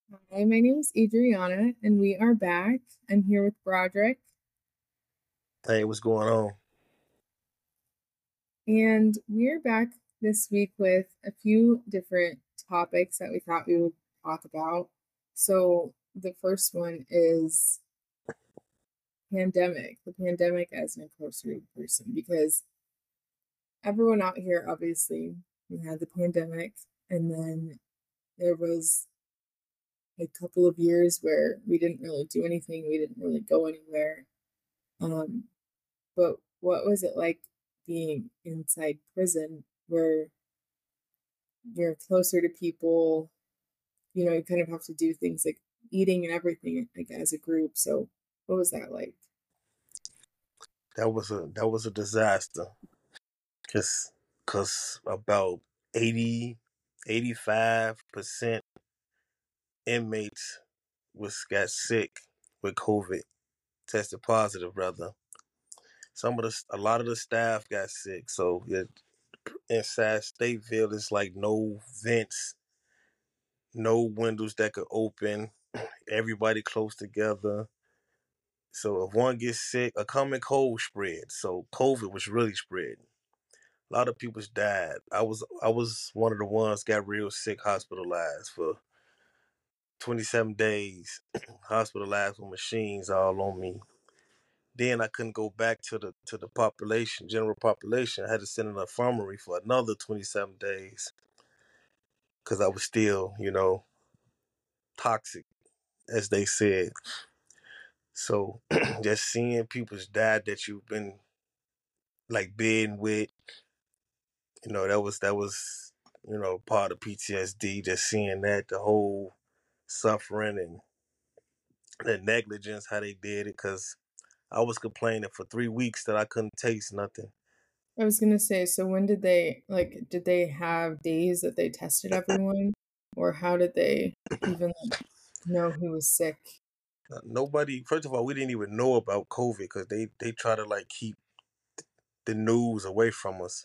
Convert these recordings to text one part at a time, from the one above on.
Hi, my name is Adriana, and we are back. I'm here with Broderick, Hey, what's going on? and we're back this week with a few different topics that we thought we would talk about. So, the first one is the pandemic as an incarcerated person, because everyone out here, obviously, we had the pandemic, and then there was a couple of years where we didn't really do anything, we didn't really go anywhere. Um, But what was it like being inside prison where you're closer to people? You kind of have to do things like eating and everything like as a group. So what was that like? That was a disaster. Cause about 80, 85% inmates was got sick with COVID, tested positive rather. A lot of the staff got sick. So inside Stateville, it's like no vents, no windows that could open. Everybody close together. So if one gets sick, a common cold spread. So COVID was really spreading. A lot of people died. I was one of the ones got real sick, hospitalized for 27 days, hospitalized with machines all on me. Then I couldn't go back to the population, general population. I had to sit in the infirmary for another 27 days because I was still, toxic, as they said. So just seeing people's died that you've been like bedding with, that was part of PTSD. Just seeing that the whole suffering and the negligence how they did it, because I was complaining for 3 weeks that I couldn't taste nothing. I was gonna say, so when did they have days that they tested everyone? Or how did they even know who was sick? Nobody. First of all, we didn't even know about COVID because they try to like keep the news away from us.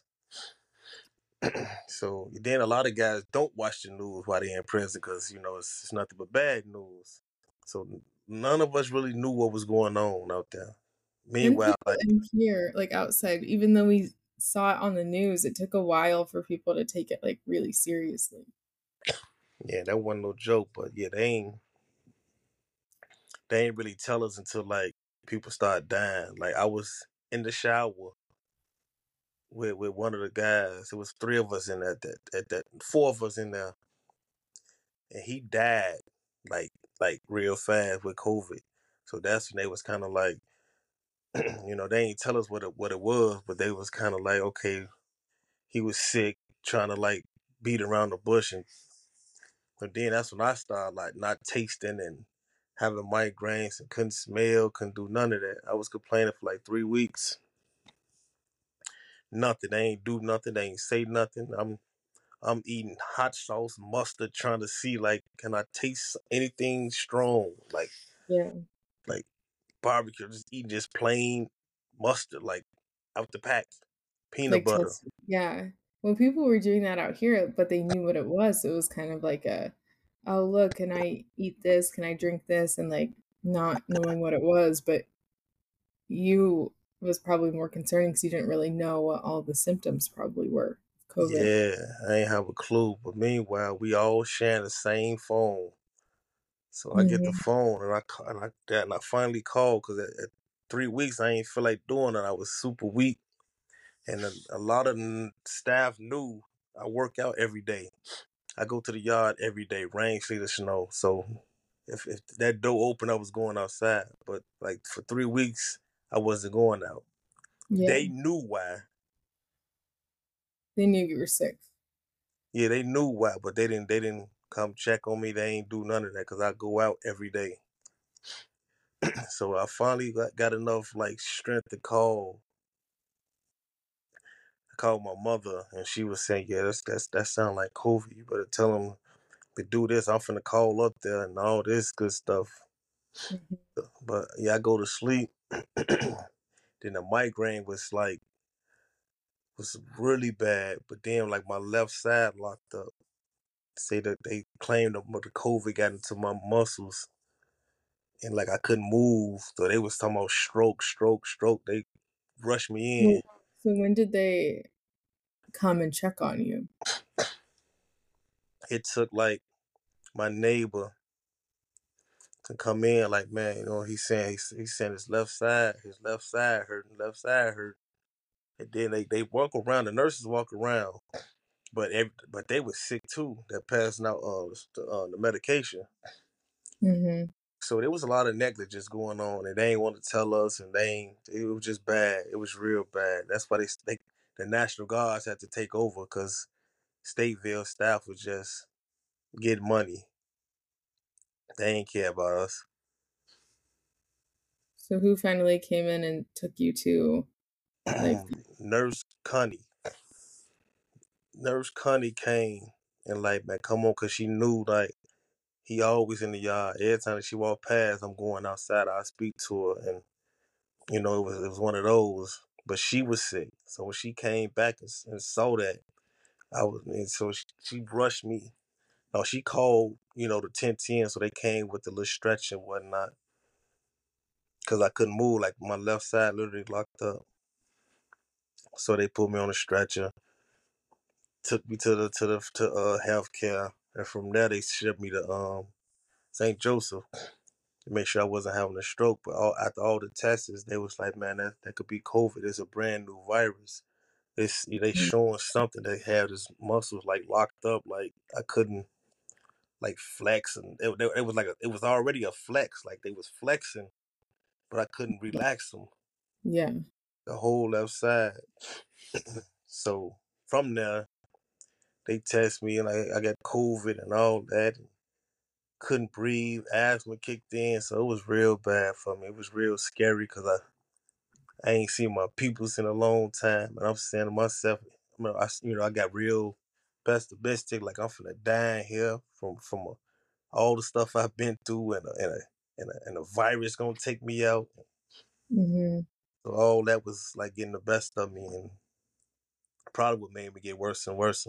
So then a lot of guys don't watch the news while they're in prison because it's nothing but bad news. So none of us really knew what was going on out there. And Meanwhile, people like, in here, like outside, even though we saw it on the news, it took a while for people to take it like really seriously. yeah, that wasn't no joke. But yeah, they ain't really tell us until like people start dying. Like I was in the shower with one of the guys. It was three of us in that four of us in there, and he died like real fast with COVID. So that's when they was kind of like, they ain't tell us what it was, but they was kind of like, okay, he was sick, trying to like beat around the bush, and but then that's when I started like not tasting and having migraines and couldn't smell, couldn't do none of that. I was complaining for like 3 weeks. Nothing. They ain't do nothing. They ain't say nothing. I'm eating hot sauce, mustard, trying to see like can I taste anything strong, Yeah. like barbecue. Just eating just plain mustard, like out the pack, peanut Like butter. test, yeah. Well, people were doing that out here, but they knew what it was. So it was kind of like oh, look, can I eat this? Can I drink this? And like not knowing what it was, but you was probably more concerning because you didn't really know what all the symptoms probably were of COVID. Yeah, I ain't have a clue. But meanwhile, we all sharing the same phone. So I get the Hmm. phone and I finally called because at 3 weeks I ain't feel like doing it. I was super weak, and a lot of staff knew I work out every day. I go to the yard every day, rain, sleet, or snow. So if that door opened, I was going outside. But like for 3 weeks, I wasn't going out. Yeah. They knew why. They knew you were sick. Yeah, they knew why, but they didn't come check on me. They ain't do none of that because I go out every day. So I finally got enough like strength to call. I called my mother, and she was saying, "Yeah, that sound like COVID. You better tell them to do this. I'm finna call up there and all this good stuff." Mhm. But yeah, I go to sleep. Then the migraine was really bad, but then like my left side locked up. say that they claimed that the COVID got into my muscles and like I couldn't move. So they was talking about stroke, stroke, stroke. They rushed me in. Well, so when did they come and check on you? It took like my neighbor to come in, like, man, he's saying he's saying his left side hurt, left side hurt. And then they walk around, the nurses walk around, but they was sick too. They're passing out the medication. Mhm. So there was a lot of negligence going on, and they ain't want to tell us, and they ain't. It was just bad. It was real bad. That's why the National Guards had to take over because Stateville staff was just getting money. They ain't care about us. So who finally came in and took you to, like Nurse Connie, Nurse Connie came and like, man, come on, cause she knew like he always in the yard. Every time that she walked past, I'm going outside. I speak to her, and it was one of those. But she was sick, so when she came back and saw that, and so she brushed me. No, she called, the 1010, so they came with the little stretch and whatnot, cause I couldn't move, like my left side literally locked up. So they put me on a stretcher, took me to healthcare, and from there they shipped me to St. Joseph to make sure I wasn't having a stroke. But after all the tests, they was like, man, that could be COVID. It's a brand new virus. They Mhm. showing something. They had this muscles like locked up, like I couldn't like flex, and it was it was already a flex, like they was flexing, but I couldn't relax them, Yeah. the whole left side. So from there, they test me, and I got COVID and all that. And couldn't breathe, asthma kicked in, so it was real bad for me. It was real scary because I ain't seen my peoples in a long time, and I'm saying to myself, I got real pessimistic, like I'm finna die in here from all the stuff I've been through, and a virus gonna take me out. Mhm. So all that was like getting the best of me, and probably what made me get worse and worse.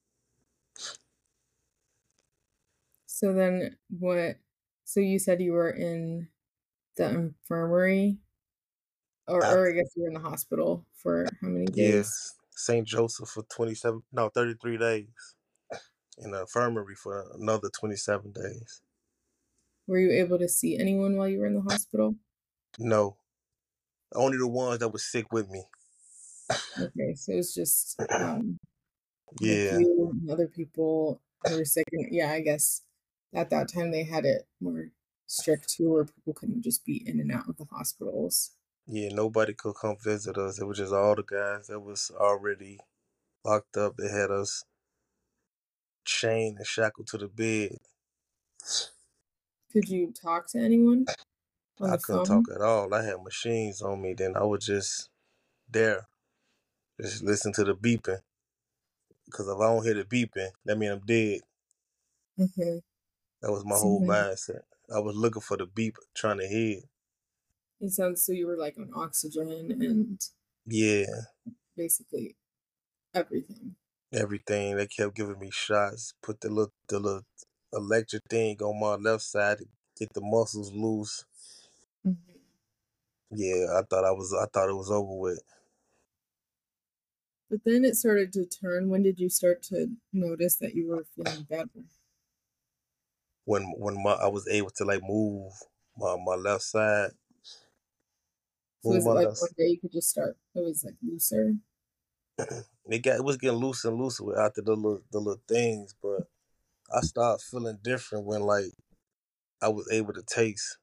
So then so you said you were in the infirmary, or I After, guess you were in the hospital for how many yeah, days? St. Joseph for 33 days, in the infirmary for another 27 days. Were you able to see anyone while you were in the hospital? No, only the ones that was sick with me. Okay, so it's just, like Yeah, you and other people who were sick, and yeah, I guess at that time they had it more strict too, where people couldn't just be in and out of the hospitals. yeah, nobody could come visit us. It was just all the guys that was already locked up. They had us chained and shackled to the bed. Could you talk to anyone on I the couldn't talk phone? at all. I had machines on me. Then I was just there, just listen to the beeping. Because if I don't hear the beeping, that means I'm dead. Okay. That was my So whole mindset. I was looking for the beep, trying to hear it. it sounds so you were like on oxygen and Yeah, basically everything. everything. They kept giving me shots. Put the little electric thing on my left side to get the muscles loose. Mhm. Yeah, I thought it was over with. But then it started to turn. When did you start to notice that you were feeling better? When I was able to like move my left side, So move was my it like left. one day you could just start, it was like looser? It was getting looser and looser after the little things, but I started feeling different when like I was able to taste.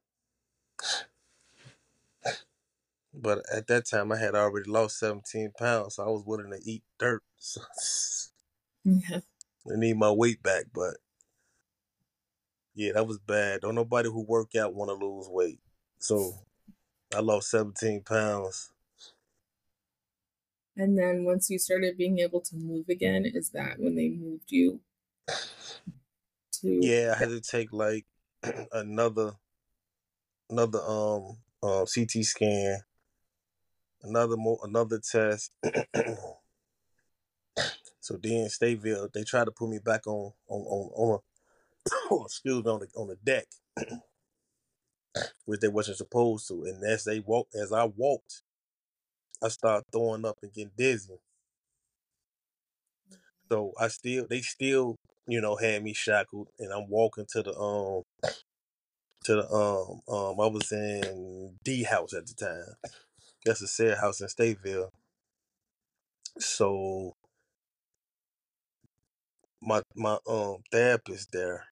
But at that time, I had already lost 17 pounds, so I was willing to eat dirt. So Yeah. I need my weight back, but yeah, that was bad. Don't nobody who work out want to lose weight. So I lost 17 pounds. And then once you started being able to move again, is that when they moved you to Yeah, I had to take like another another CT scan, another test, So then Stateville, they tried to put me back on a, excuse me, on the deck, which they wasn't supposed to. And as I walked, I started throwing up and getting dizzy. So they still, had me shackled, and I'm walking I was in D house at the time. That's a said house in Stateville. So my therapist there,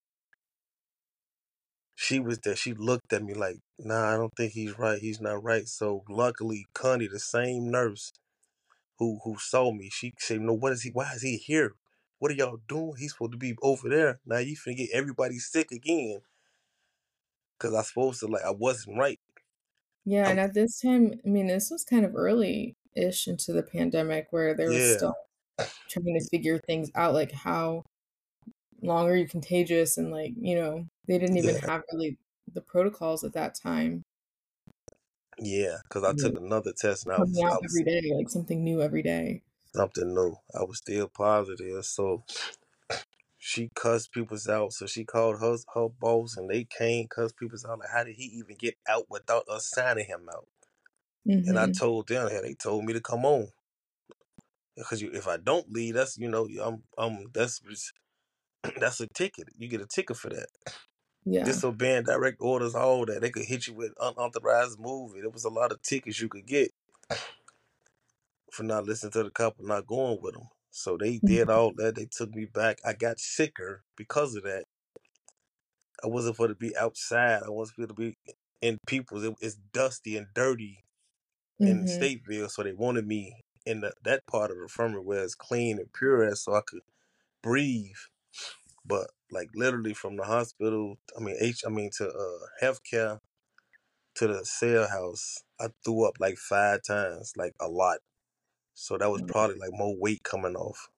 she was there. She looked at me like, nah, I don't think he's right. He's not right. So luckily, Connie, the same nurse who saw me, she said, no, why is he here? What are y'all doing? He's supposed to be over there. Now you finna get everybody sick again. Cause I supposed to, like, I wasn't right. Yeah, I'm and at this time, I mean, this was kind of early-ish into the pandemic where there was Yeah, still trying to figure things out, like how long are you contagious and like, they didn't even yeah, have really the protocols at that time. yeah. Cause I took Like, another test and I coming was out I was every day, like something new every day. something new. I was still positive. So she cussed people's out. So she called her boss, and they came cuss people's out. Like, how did he even get out without us signing him out? And I Mhm. told them, hey, they told me to come on because if I don't leave, that's a ticket. You get a ticket for that. Yeah. Disobeying direct orders, all that. They could hit you with unauthorized movement. There was a lot of tickets you could get for not listening to the cop and not going with them. So they did Mhm. all that. They took me back. I got sicker because of that. I wasn't for to be outside. I wasn't for to be in people's. It's dusty and dirty in Mhm. Stateville, so they wanted me in that part of the infirmary where it's clean and pure, as so I could breathe. But like literally from the hospital, to healthcare to the cell house, I threw up like 5 times, like a lot. So that was probably like more weight coming off,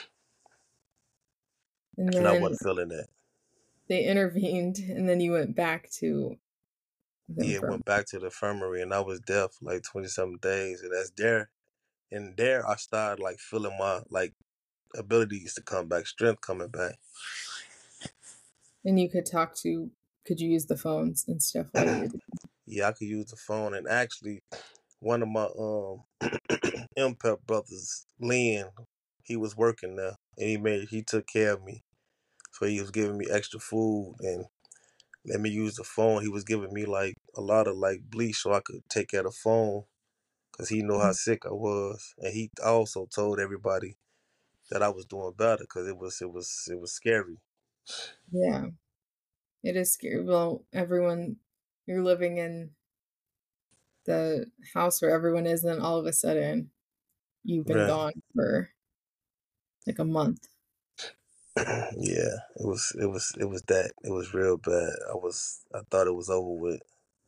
And and I then wasn't feeling that. they intervened, and then you went back to them Yeah, from. went back to the infirmary, and I was there for like 20 something days, and that's there. And there, I started like feeling my like abilities to come back, strength coming back. And you could you use the phones and stuff while you were doing. Yeah, I could use the phone, and actually, one of my MPEP brothers, Lynn, he was working there, and he took care of me. So he was giving me extra food and let me use the phone. He was giving me like a lot of like bleach so I could take care of the phone because he knew how sick I was, and he also told everybody that I was doing better because it was scary. Yeah, it is scary. Well, you're living in the house where everyone is, and then all of a sudden you've been Right. gone for like a month. Yeah, it was that. It was real bad. I thought it was over with.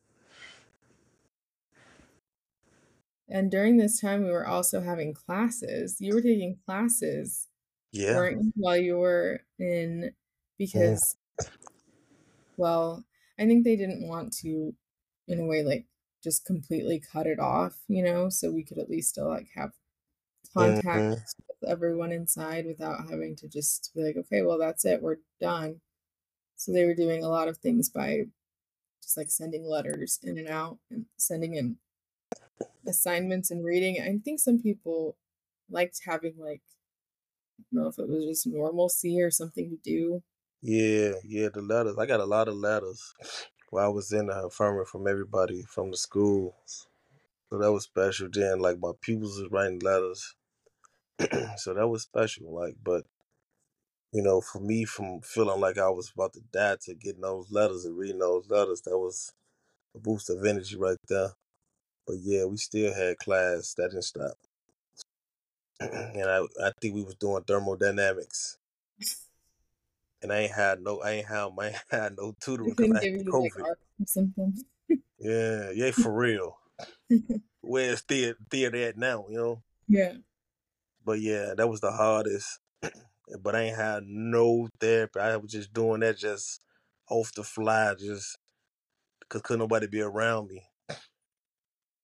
And during this time, we were also having classes. You were taking classes, Yeah. weren't you, while you were in, Mm, because, well, I think they didn't want to, in a way, like just completely cut it off, so we could at least still like have contact mm-hmm. with everyone inside without having to just be like, okay, well, that's it, we're done. So they were doing a lot of things by just like sending letters in and out and sending in assignments and reading. I think some people liked having like, I don't know if it was just normalcy or something to do. Yeah, yeah. The letters. I got a lot of letters while I was in the infirmary from everybody from the school. So that was special. Then like my pupils was writing letters. So that was special. Like, but for me, from feeling like I was about to die to getting those letters and reading those letters, that was a boost of energy right there. But yeah, we still had class. That didn't stop. And I think we was doing thermodynamics. And I ain't had no tutoring They because couldn't I had give you like COVID. art or something. Yeah, yeah, for real. Where's theater at now? Yeah. But yeah, that was the hardest. But I ain't had no therapy. I was just doing that just off the fly, just because couldn't nobody be around me.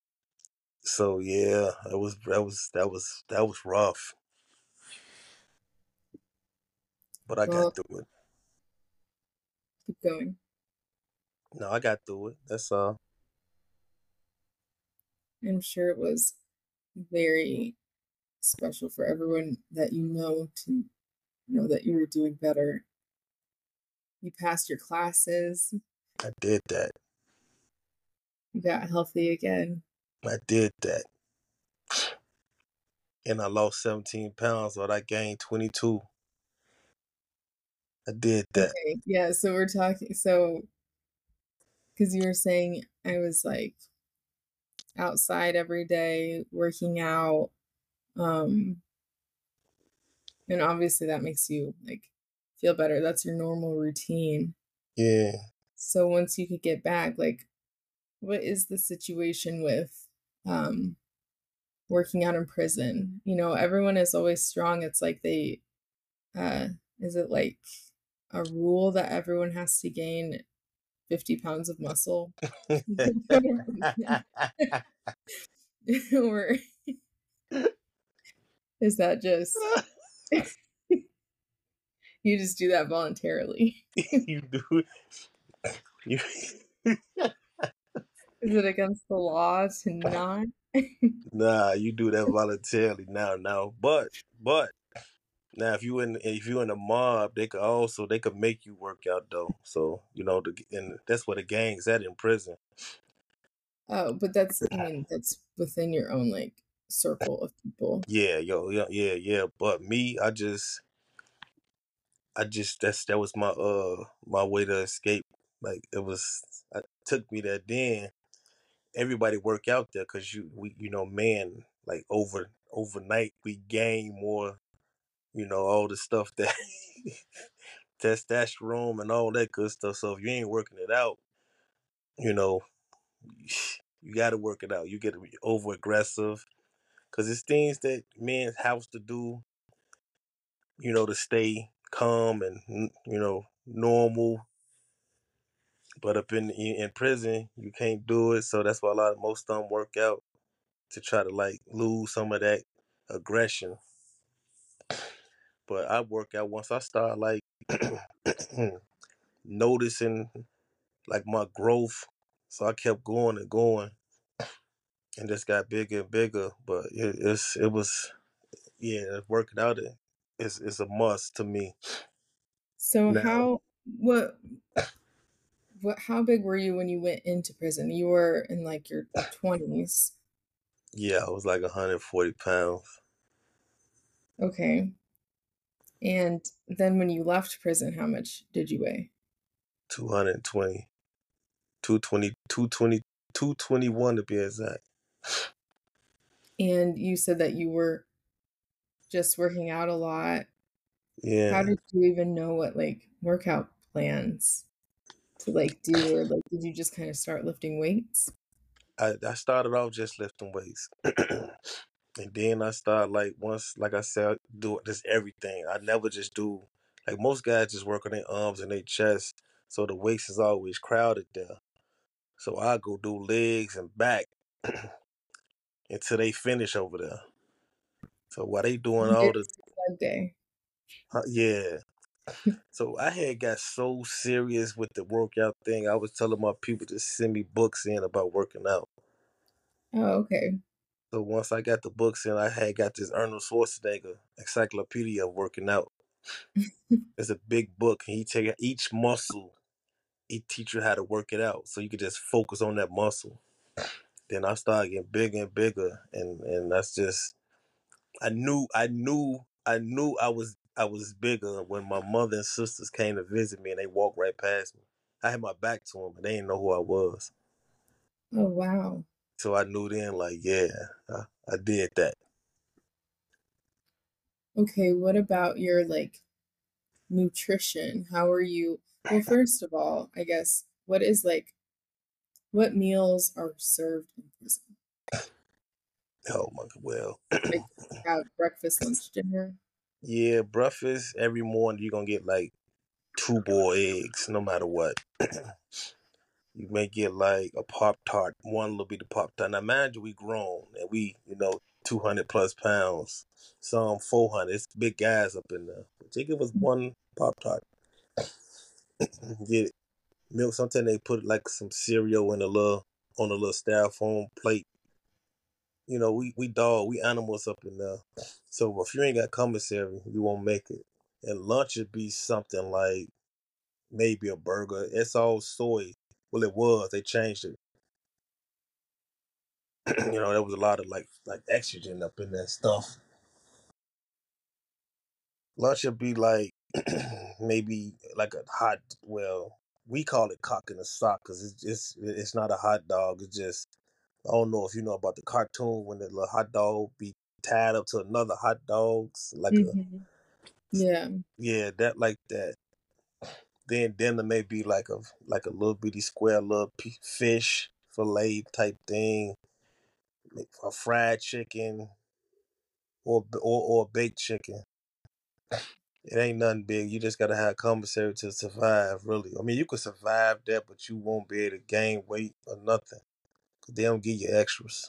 So yeah, that was rough. but I got Well, through it. keep going. No, I got through it. That's all. I'm sure it was very special for everyone that you know to know that you were doing better. You passed your classes, I did that. you got healthy again. I did that. And I lost 17 pounds, but I gained 22. I did that. Okay, yeah, so we're talking, so because you were saying I was like outside every day working out, um, and obviously that makes you like feel better. That's your normal routine. Yeah. So once you could get back, like, what is the situation with um working out in prison? You know, everyone is always strong. It's like they uh is it like a rule that everyone has to gain 50 pounds of muscle? Or is that just you just do that voluntarily? You do. You. Is it against the law to not? Nah, you do that voluntarily now. But now if you in a mob, they could make you work out though. So and that's where the gang's at in prison. Oh, but that's, I mean, that's within your own like circle of people. Yeah, yeah. But me, that was my way to escape. Like it took me there. Then everybody work out there because man, like overnight we gain more. All the stuff that testosterone and all that good stuff. So if you ain't working it out, you know, you got to work it out. You get over aggressive because it's things that men have to do, to stay calm and normal. But up in prison, you can't do it. So that's why most of them work out to try to like lose some of that aggression. But I work out once I start like noticing like my growth. So I kept going and going and just got bigger and bigger. But it was yeah, working out it's a must to me. So Now, what how big were you when you went into prison? You were in like your 20s. yeah, I was like 140 pounds, Okay. And then when you left prison, how much did you weigh? 220, 220, 220, 221 to be exact. And you said that you were just working out a lot. How Yeah, did you even know what like workout plans to like do, or like did you just kind of start lifting weights? I started off just lifting weights. And then I started like I said, do just everything. I never just do like most guys just work on their arms and their chest. So the waist is always crowded there. So I go do legs and back until they finish over there. So while they doing You did all the leg day. yeah. So I had got so serious with the workout thing. I was telling my people to send me books in about working out. Oh, okay. So once I got the books in, I had got this Arnold Schwarzenegger encyclopedia of working out. It's a big book, and he take each muscle, he teach you how to work it out, so you can just focus on that muscle. Then I started getting bigger and bigger, and that's just I knew I was bigger when my mother and sisters came to visit me, and they walked right past me. I had my back to them, and they didn't know who I was. Oh, wow. So I knew then, like, yeah, I did that. Okay, what about your like nutrition? How are you? Well, first of all, I guess what is like what meals are served in prison? Oh my, well, Like have breakfast, lunch, dinner. yeah, breakfast every morning you're gonna get like two boiled eggs, no matter what. You may get like a Pop Tart, one little bit of Pop Tart. Now, mind you, we grown and we, 200 plus pounds, some 400. It's big guys up in there. But they give us one. Pop Tart. Get it. Milk. Sometimes they put like some cereal in a little on a little styrofoam plate. You know, we animals up in there. So if you ain't got commissary, you won't make it. And lunch would be something like maybe a burger. It's all soy. Well, it was. They changed it. You know, there was a lot of like estrogen up in that stuff. Lunch would be like maybe like a hot. Well, we call it cock in a sock because it's not a hot dog. It's just I don't know if you know about the cartoon when the little hot dog be tied up to another hot dogs like a Hmm. Yeah. yeah that like that. Then dinner may be like a little bitty square little fish fillet type thing, a fried chicken or a baked chicken. It ain't nothing big. You just gotta have commissary to survive. Really, I mean, you could survive that, but you won't be able to gain weight or nothing. 'Cause they don't give you extras.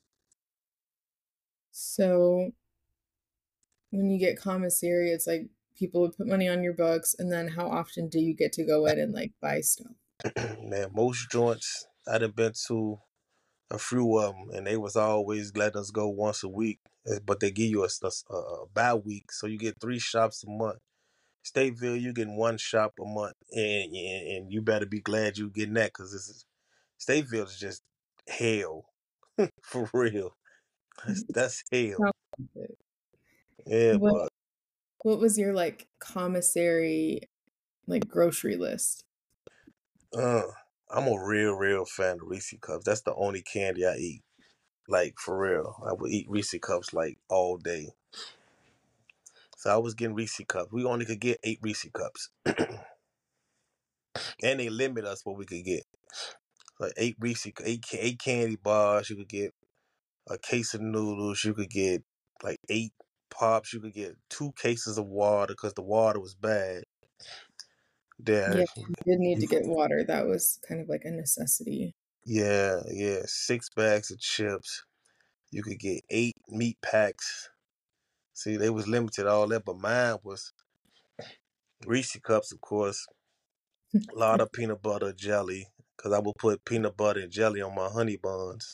So when you get commissary, it's like people would put money on your books, and then how often do you get to go in and like buy stuff? Man, most joints I done been to a few of them, and they was always letting us go once a week. But they give you a bye week, so you get 3 shops a month. Stateville, you getting 1 shop a month, and you better be glad you getting that because Stateville is just hell for real. That's hell. Sounds like it. Yeah, What but what was your like commissary like grocery list? uh, I'm a real fan of Reese cups. That's the only candy I eat. Like for real, I would eat Reese cups like all day. So I was getting Reese cups. We only could get 8 Reese cups, and they limit us what we could get. Like eight candy bars. You could get a case of noodles. You could get like 8 pops. You could get 2 cases of water because the water was bad. Yeah, There, you did need to get water. That was kind of like a necessity. yeah, 6 bags of chips. You could get 8 meat packs. See, they was limited all that, but mine was Reese cups, of course. A lot of peanut butter jelly because I would put peanut butter and jelly on my honey buns.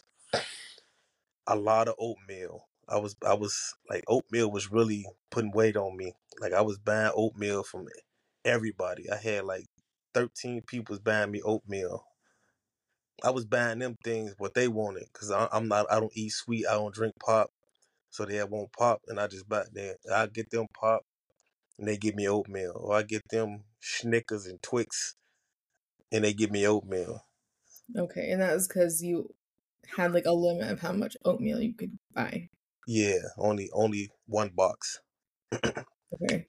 A lot of oatmeal. I was like oatmeal was really putting weight on me. Like I was buying oatmeal from everybody. I had like 13 people buying me oatmeal. I was buying them things what they wanted because I'm not. I don't eat sweet. I don't drink pop, so they won't pop, and I just buy that. I get them pop, and they give me oatmeal, or I get them Snickers and Twix, and they give me oatmeal. Okay, and that was because you had like a limit of how much oatmeal you could buy. Yeah, only 1 box. Okay.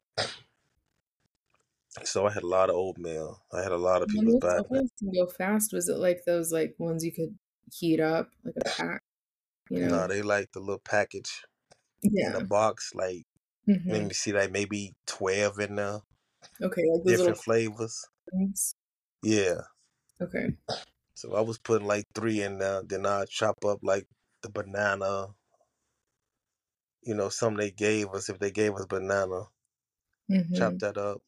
So I had a lot of oatmeal. I had a lot of And people those buying that. oatmeals can go fast. Was it like those like ones you could heat up, like a pack, you No, know? they like the little package in a Yeah. box. Like let Mhm. me see, like maybe 12 in there, Okay, like those little different flavors. things. Yeah. Okay. So I was putting like 3 in there. Then I chop up like the banana. You know, some they gave us if they gave us banana. Chop Mhm. that up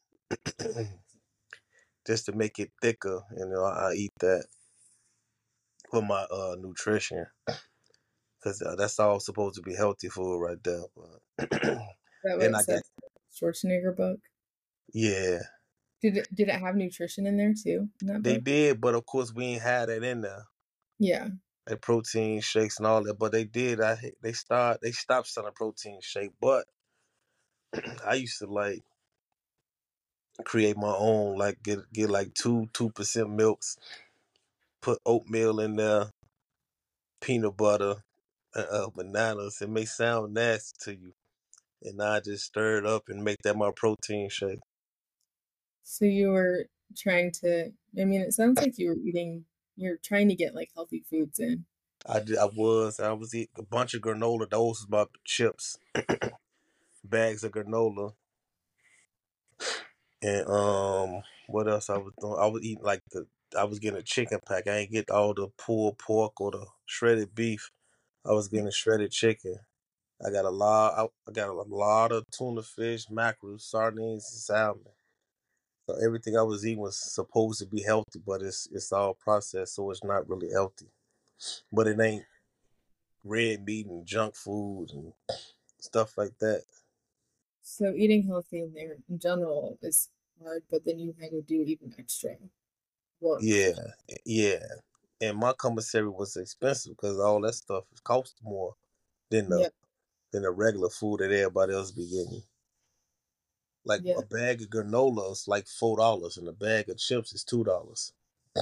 just to make it thicker. You know, I eat that for my nutrition because that's all supposed to be healthy food right there. But Is that what then it I got says in the Schwarzenegger book? yeah. Did it have nutrition in there too in that They book? did, but of course we ain't had that in there, Yeah. like protein shakes and all that. But they did. They stopped selling protein shake. But I used to like create my own, like get like 2% milks, put oatmeal in there, peanut butter, bananas. It may sound nasty to you, and I just stir it up and make that my protein shake. So you were trying to, I mean, it sounds like you're trying to get like healthy foods in. I was eating a bunch of granola. Those was my chips, bags of granola. And what else I was doing? I was eating like I was getting a chicken pack. I ain't get all the pulled pork or the shredded beef. I was getting shredded chicken. I got a lot of tuna fish, mackerel, sardines, and salmon. Everything I was eating was supposed to be healthy, but it's all processed, so it's not really healthy. But it ain't red meat and junk food and stuff like that. So eating healthy in there in general is hard, but then you had to do even extra work. Yeah, yeah. And my commissary was expensive because all that stuff cost more than the Yep. than the regular food that everybody else be getting. Like a Yeah. bag of granola is like $4, and a bag of chips is $2.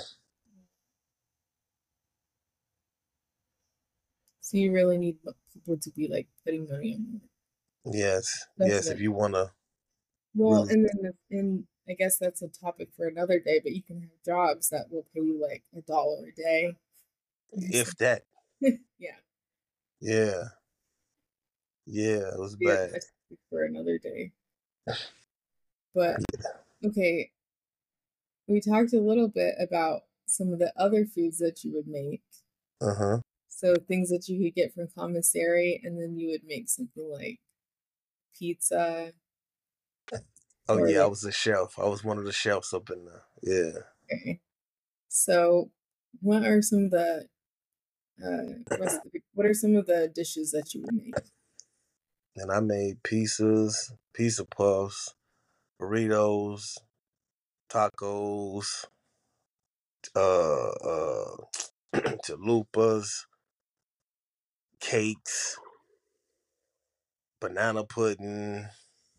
So you really need people to be like putting money on it. Yes, yes. If Definitely. you wanna Well, really, and then and I guess that's a topic for another day, but you can have jobs that will pay you like $1 a day. if that, Yeah, yeah, yeah, it was be a bad. topic for another day. But okay, we talked a little bit about some of the other foods that you would make. Uh huh. So things that you could get from commissary, and then you would make something like pizza Oh or yeah, I like, was a chef. I was one of the chefs up in there. Yeah. okay. So what are some of the what are some of the dishes that you would make? And I made pizzas, pizza puffs, burritos, tacos, uh, chalupas, cakes, banana pudding.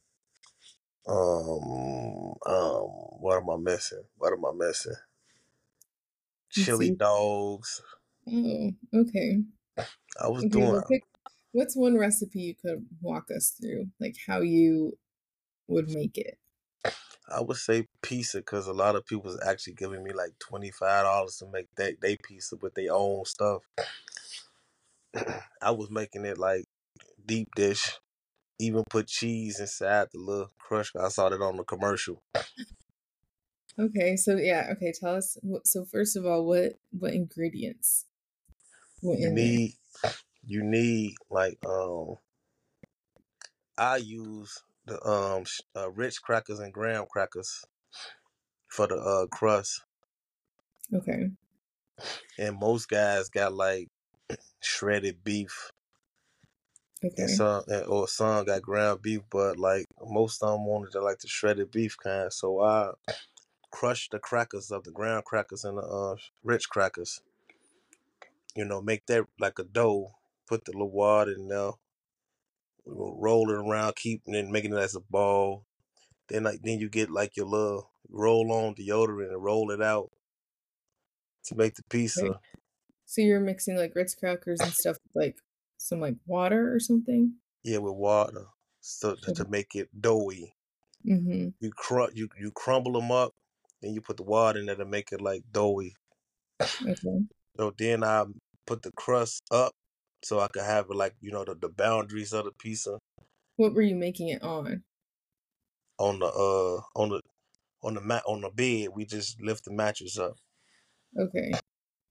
What am I missing? What am I missing? Let's Chili see. dogs. Oh, okay. I was Okay, doing. well, what's one recipe you could walk us through, like how you would make it? I would say pizza because a lot of people was actually giving me like $25 to make they pizza with their own stuff. I was making it like deep dish. Even put cheese inside the little crush. I saw that on the commercial. Okay, so yeah, okay, tell us. So first of all, what ingredients went You in there? need you need like I use the Ritz crackers and graham crackers for the crust, Okay, and most guys got like shredded beef, and okay, some or some got ground beef, but like most of them wanted to like the shredded beef kind. So I crushed the crackers of the ground crackers and the Ritz crackers. Make that like a dough. Put the little water in there, roll it around, keeping it, making it as a ball. Then you get like your little roll on deodorant and roll it out to make the okay. pizza. So you're mixing like Ritz crackers and stuff with like some like water or something? Yeah, with water, so to Okay. make it doughy. Mm-hmm. You crumble them up, and you put the water in there to make it like doughy. Okay. So then I put the crust up so I could have it like the boundaries of the pizza What were you making it on? on the mat on the bed. We just lift the mattress up. Okay.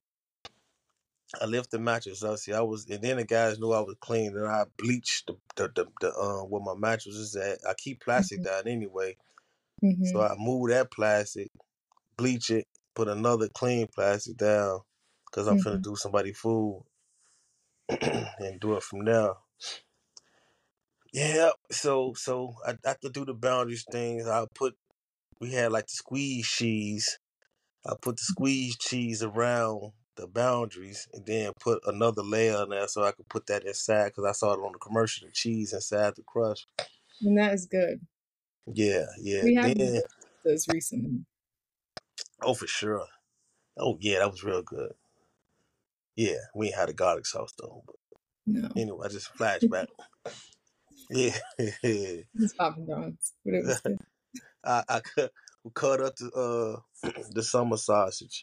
I lift the mattress up. See, and then the guys knew I was clean. And I bleached the where my mattress is at. I keep plastic Mm-hmm. down anyway, so Mm-hmm. I move that plastic, bleach it, put another clean plastic down, cause I'm finna Mm-hmm. do somebody food and do it from there. Yeah, so I have to do the boundaries things. We had like the squeeze cheese. I put the squeeze cheese around the boundaries and then put another layer in there so I could put that inside because I saw it on the commercial, the cheese inside the crust. And that is good. Yeah, yeah. We have used Then, those recently. oh, for sure. Oh, yeah, that was real good. Yeah, we ain't had a garlic sauce though. But No, anyway, I just flashback. Yeah. it's Papa John's, but it was good. I cut up the summer sausage.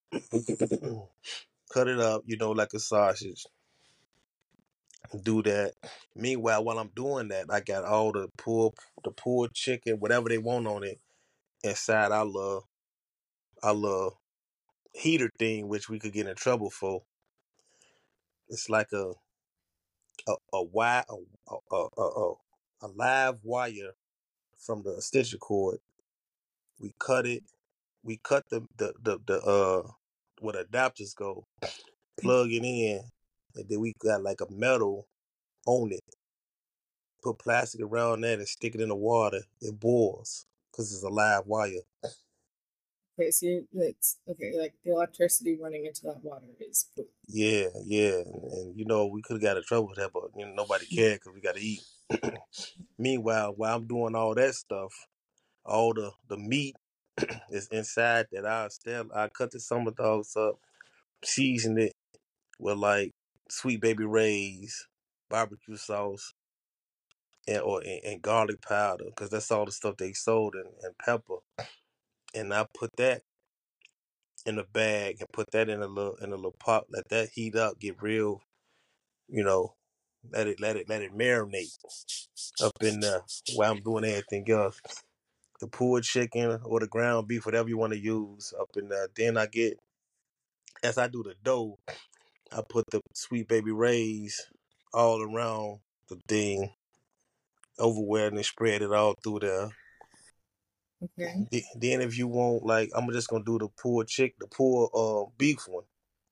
Cut it up, like a sausage. Do that. Meanwhile, while I'm doing that, I got all the pulled chicken, whatever they want on it, inside our little heater thing, which we could get in trouble for. It's like a wire a live wire from the extension cord We cut it. We cut the where the adapters go, plug it in, and then we got like a metal on it. Put plastic around that and stick it in the water. It boils because it's a live wire. Okay, so it's okay, like the electricity running into that water is Yeah, yeah, and you know we could have got in trouble with that, but you know nobody cared because we got to eat. Meanwhile, while I'm doing all that stuff, all the meat is inside that I cut the summer dogs up, season it with like sweet baby rays, barbecue sauce, and garlic powder because that's all the stuff they sold and pepper. And I put that in a bag and put that in a little pot. Let that heat up, get real, you know, let it marinate up in there while I'm doing everything else. The pulled chicken or the ground beef, whatever you want to use, up in there. Then as I do the dough, I put the sweet baby rays all around the thing, overwear, and then spread it all through there. okay. Then if you want, like, I'm just gonna do the pulled beef one.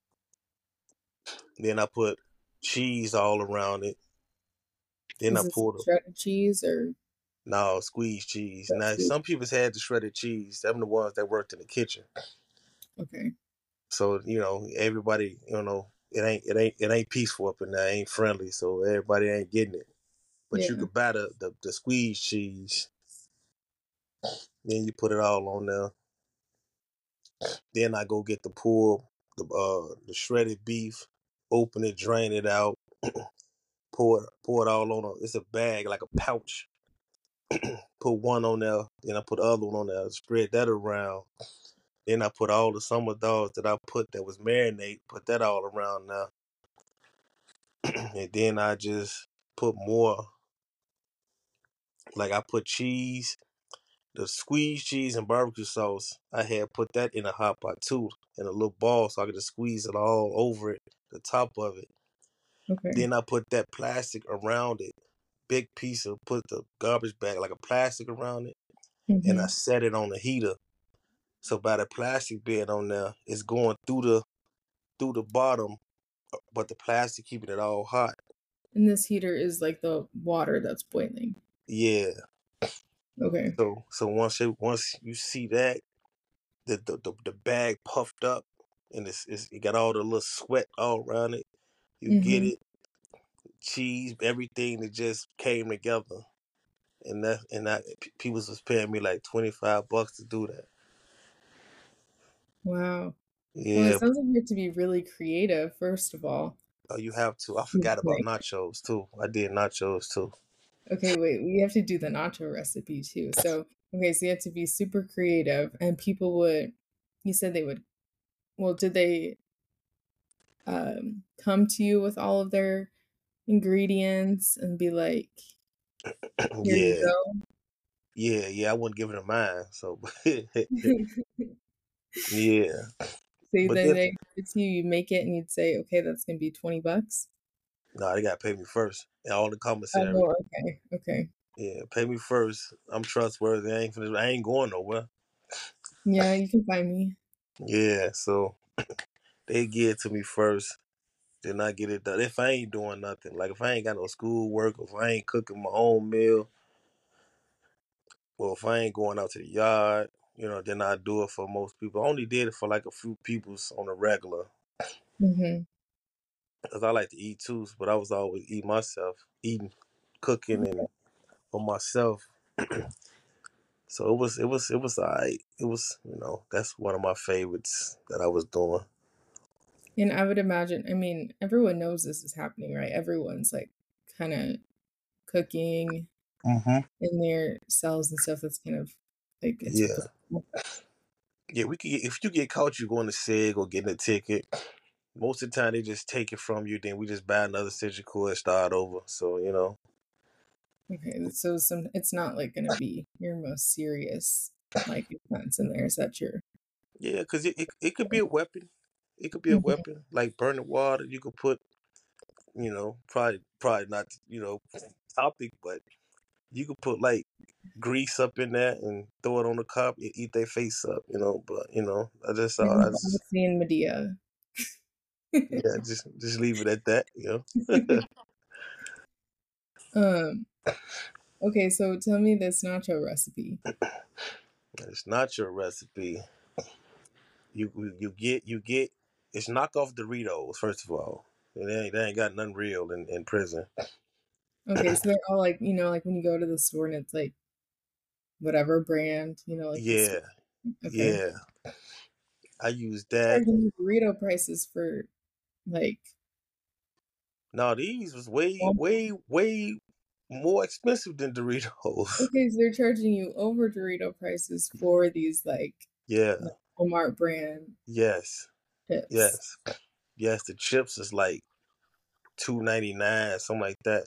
Then I put cheese all around it. Then I Is this pulled a shredded cheese or no squeezed cheese. that's Now good? some people's had the shredded cheese. Them the ones that worked in the kitchen. Okay. So you know everybody, you know, it ain't peaceful up in there. It ain't friendly. So everybody ain't getting it. But you Yeah. could buy the squeezed cheese. Then you put it all on there. Then I go get the shredded beef, open it, drain it out, pour it all on. It's a bag like a pouch. Put one on there, then I put the other one on there. Spread that around. Then I put all the summer dogs that I put that was marinade. Put that all around now, and then I just put more. Like I put cheese, the squeezed cheese and barbecue sauce. I had put that in a hot pot too, in a little ball, so I could just squeeze it all over it, the top of it. Okay. Then I put that plastic around it, big piece of put the garbage bag like a plastic around it, and I Mm-hmm. set it on the heater. So by the plastic being on there, it's going through the bottom, but the plastic keeping it all hot. And this heater is like the water that's boiling. Yeah. Okay. So once you see that the bag puffed up and it got all the little sweat all around it, you get Mm-hmm. it, cheese, everything that just came together. And people was paying me like $25 to do that. Wow. Well, it Yeah, sounds like you have to be really creative, first of all. you have to. I forgot about Like, nachos too. I did nachos too. okay, wait, we have to do the nacho recipe too. So, okay, so you have to be super creative, and people would, you said they would, well, did they come to you with all of their ingredients and be like, here you Yeah, go? yeah. I wasn't giving them mine. So yeah, So but then then they give it to you, you make it, and you'd say, okay, that's gonna be 20 bucks. no, they gotta pay me first. And all the commissary. Oh, okay, okay. Yeah, pay me first. I'm trustworthy. I ain't going nowhere. Yeah, you can find me. Yeah, so they give it to me first. Then I get it done. If I ain't doing nothing, like if I ain't got no school work, if I ain't cooking my own meal, or if I ain't going out to the yard, you know, then I do it for most people. I only did it for like a few people's on a regular, Hmm. because I like to eat too. But I was always eating, cooking, and for myself. So it was alright. It was, you know, that's one of my favorites that I was doing. And I would imagine, I mean, everyone knows this is happening, right? Everyone's like kind of cooking Hmm. in their cells and stuff. That's kind of like it's Yeah, yeah. We could if you get caught, you going to SIG or getting a ticket. Most of the time, they just take it from you. Then we just buy another surgical and start over. So you know, okay. So it's not like gonna be your most serious like offense in there. Is that your yeah, because it could be a weapon. It could be a Mhm. weapon like burning water. You could put, you know, probably not, you know, topic, but you could put like grease up in that and throw it on the cup and eat their face up, But I just And saw, Bossy and Medea. yeah, just leave it at that. Um, okay, so tell me this nacho recipe. It's not your recipe. You get it's knockoff Doritos. First of all, they ain't got nothing real in prison. Okay, so they're all like, like when you go to the store and it's like whatever brand, like this. Yeah, Okay. yeah. I use They're that. charging you burrito prices for like No, these was way, Walmart. way, way more expensive than Doritos. Okay, so they're charging you over Dorito prices for these Yeah. like Walmart brand Yes. chips. Yes. Yes. The chips is like $2.99, something like that.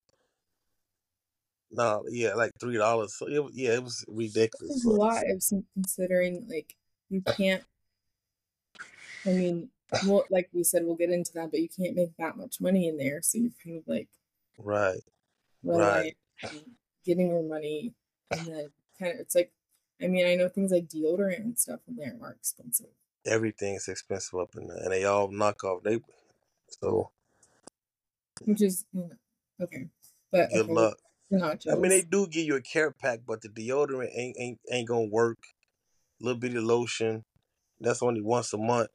No, yeah, like $3. So it was ridiculous. This is a lot of considering like you can't. I mean, well, like we said, we'll get into that, but you can't make that much money in there, so you're kind of like Right. Right. reliant on getting your money, and then kind of it's like, I mean, I know things like deodorant and stuff in there are expensive, Everything's expensive up in there, and they all knock off. So which is okay, but good okay, luck. the I mean, they nachos. do give you a care pack, but the deodorant ain't gonna work. Little bitty lotion. That's only once a month.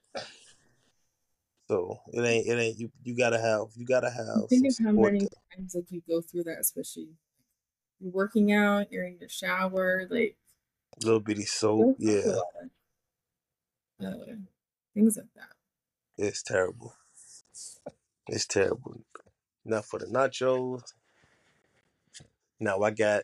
So it ain't you gotta have Think some of how support many there. times like you go through that, especially you're working out, you're in the shower, like Little bitty soap, go through a yeah, lot of things like that. it's terrible. It's terrible. Now for the nachos, now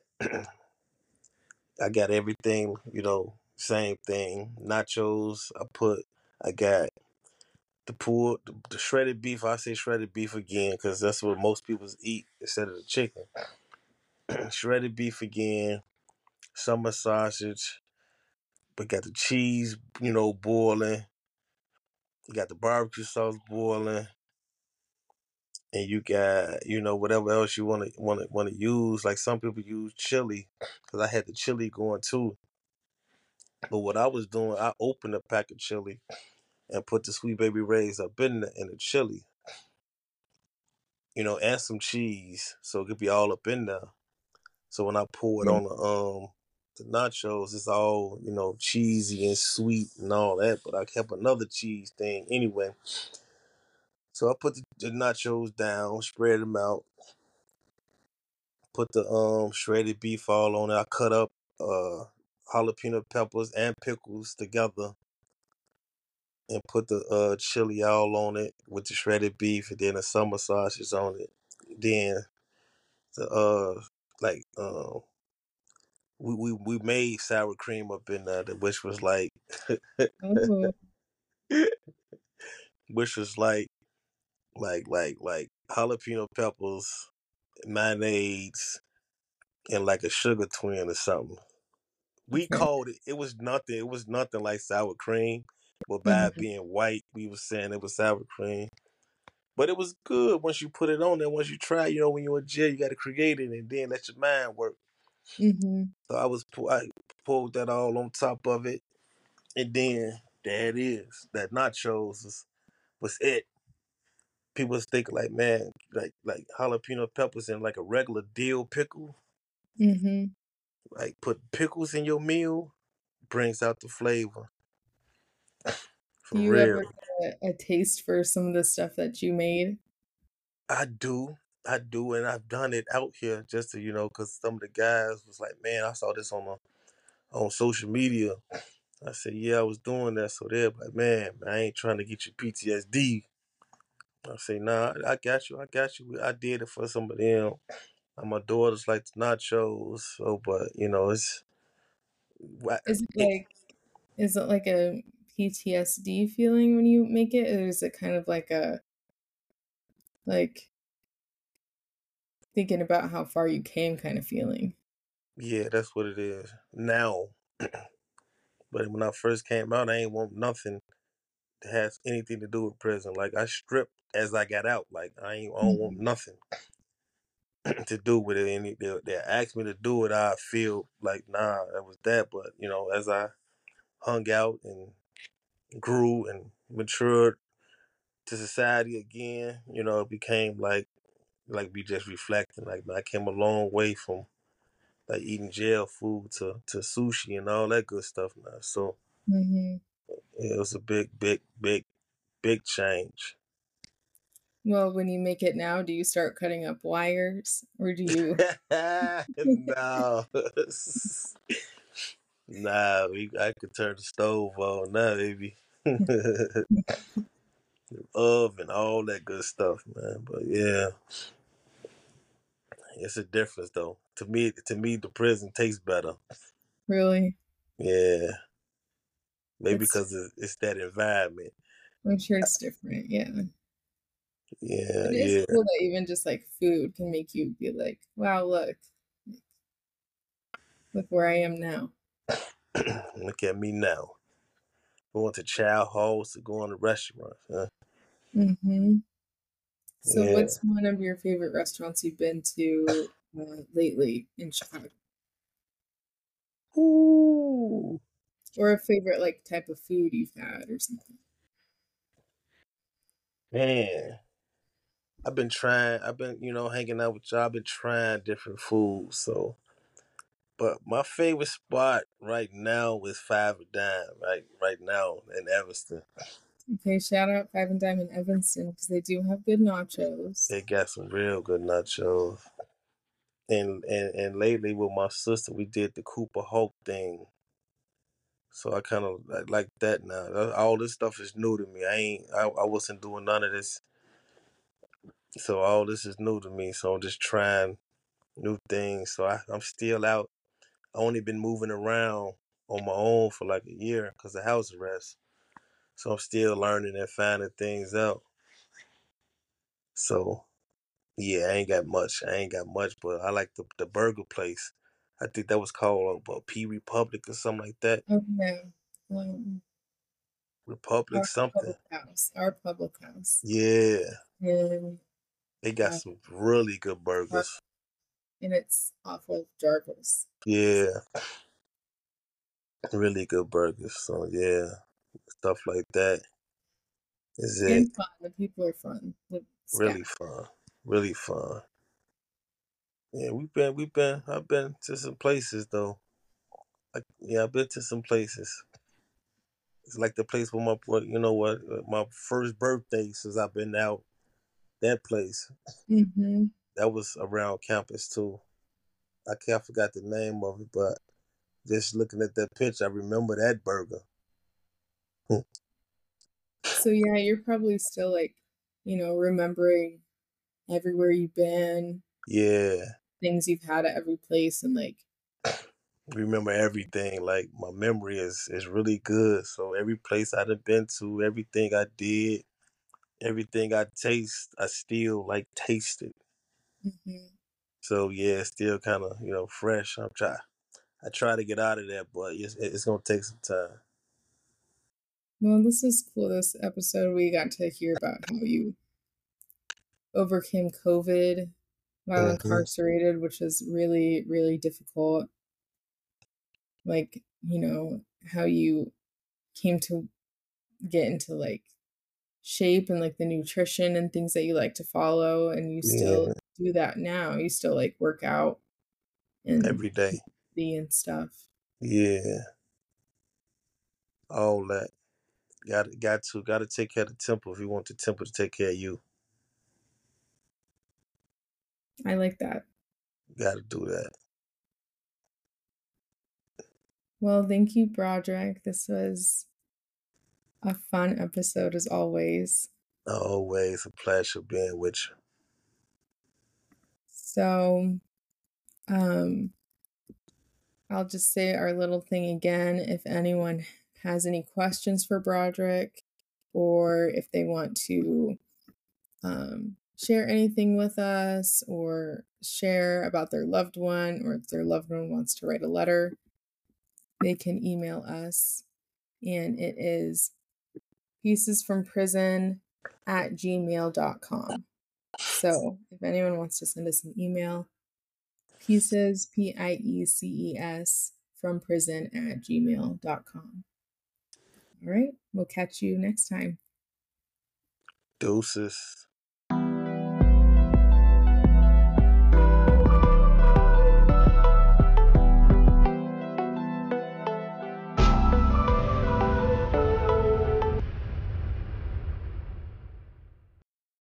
I got everything, same thing. Nachos, I got the shredded beef. I say shredded beef again because that's what most people eat instead of the chicken. Shredded beef again, summer sausage. We got the cheese, boiling. You got the barbecue sauce boiling, and you got whatever else you want to use. Like some people use chili, because I had the chili going too. But what I was doing, I opened a pack of chili and put the Sweet Baby Ray's up in the chili, and some cheese, so it could be all up in there. So when I pour it Mm. on the nachos, it's all cheesy and sweet and all that. But I kept another cheese thing anyway. So I put the nachos down, spread them out, put the shredded beef all on it. I cut up jalapeno peppers and pickles together and put the chili all on it with the shredded beef and then the summer sausages on it. Then the like we made sour cream up in there, which was like Oh, which was like jalapeno peppers, mayonnaise, and like a sugar twin or something. We okay. called it. It was nothing like sour cream, but by it Hmm. being white, we was saying it was sour cream. But it was good once you put it on there. Once you try, when you're in jail, you got to create it and then let your mind work. Hmm. So I pulled that all on top of it, and then there it is. That nachos was it. People was thinking like, man, like jalapeno peppers and like a regular dill pickle. Hmm. Like put pickles in your meal brings out the flavor Do for you real. ever get a taste for some of the stuff that you made? I do. I do, and I've done it out here just to, because some of the guys was like, "Man, I saw this on social media." I said, "Yeah, I was doing that." So they're like, "Man, I ain't trying to get you PTSD." I say, "Nah, I got you. I got you. I did it for some of them. And my daughters like the nachos, so but it's wha- Is it it, like is it like a PTSD feeling when you make it, or is it kind of like a like thinking about how far you came kind of feeling? yeah, that's what it is now. But when I first came out, I ain't want nothing that has anything to do with prison. Like I stripped as I got out. Like I don't want Mhm. nothing. to do with it. And they asked me to do it. I feel like, nah, that was that. But, as I hung out and grew and matured to society again, it became like we just reflecting. Like, man, I came a long way from like eating jail food to sushi and all that good stuff now. So Hmm. yeah, it was a big, big, big, big change. Well, when you make it now, do you start cutting up wires or do you? No, nah, I could turn the stove on now, baby. Oven, all that good stuff, man. But yeah, it's a difference though. To me, the prison tastes better. Really? Yeah, maybe It's, because it's that environment. I'm sure it's different. Yeah. Yeah, It is yeah. cool that even just like food can make you be like, wow, look where I am now. Look at me now. Going to chow halls to going to restaurants. Huh? Hmm. So, Yeah. what's one of your favorite restaurants you've been to lately in Chicago? Ooh, Or a favorite like type of food you've had or something? man. I've been hanging out with y'all. I've been trying different foods. But my favorite spot right now is Five and Dime, right now in Evanston. Okay, shout out Five and Dime in Evanston because they do have good nachos. They got some real good nachos. And lately with my sister, we did the Cooper Hulk thing. So I kind of like that now. All this stuff is new to me. I wasn't doing none of this. So all this is new to me. So I'm just trying new things. So I'm still out. I only been moving around on my own for like a year because of house arrest. So I'm still learning and finding things out. So yeah, I ain't got much, but I like the burger place. I think that was called P Republic or something like that. Oh yeah, um, Republic our something. public house, our public house, Yeah, and they got uh, some really good our, burgers. and it's off of Jarvis. Yeah, really good burgers. So yeah, stuff like that is it. And fun. The people are fun. The Really staff. fun. Really fun. Yeah, we've been. I've been to some places though. Yeah, I've been to some places. It's like the place where my first birthday since I've been out. That place Hmm. that was around campus too. I forgot the name of it, but just looking at that picture, I remember that burger. So yeah, you're probably still like, remembering everywhere you've been, Yeah, things you've had at every place, and like, remember everything. Like my memory is really good. So every place I've been to, everything I did, everything I taste, I still like taste it. mhm. So yeah, it's still kind of fresh. I try to get out of that, but it's gonna take some time. Well, this is cool. This episode, we got to hear about how you overcame COVID while Hmm. incarcerated, which is really, really difficult. Like, how you came to get into like shape and like the nutrition and things that you like to follow, and you still Yeah, do that now. You still like work out and every day. and stuff. Yeah, all that. Got to take care of the temple if you want the temple to take care of you. I like that. Got to do that. Well, thank you, Broderick. This was a fun episode as always. Always a pleasure being with you. So, um, I'll just say our little thing again. If anyone has any questions for Broderick, or if they want to share anything with us, or share about their loved one, or if their loved one wants to write a letter, they can email us. And it is piecesfromprison@gmail.com. So So if anyone wants to send us an email, pieces, PIECES, from prison at gmail.com. All right, we'll catch you next time. Deuces.